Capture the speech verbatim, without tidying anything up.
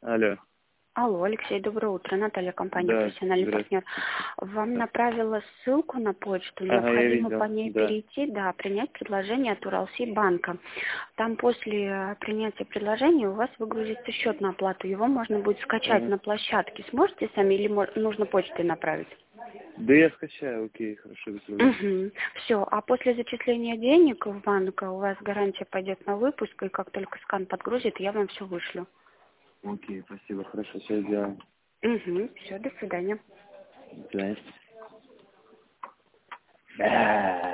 Алло. Алло, Алексей, доброе утро. Наталья, компания Да, «Профессиональный партнер». здравствуйте. Вам Да. направила ссылку на почту. Ага, я Необходимо по видел. ней Да. перейти, да, принять предложение от Уралсиб банка. Там после э, принятия предложения у вас выгрузится счет на оплату. Его можно будет скачать Ага. на площадке. Сможете сами или мо- нужно почтой направить? Да я скачаю, окей, хорошо, без проблем. Угу. Все. А после зачисления денег в банк у вас гарантия пойдет на выпуск, и как только скан подгрузит, я вам все вышлю. Окей, спасибо, хорошо, все сделаем. Угу. Все, до свидания. До свидания. Да.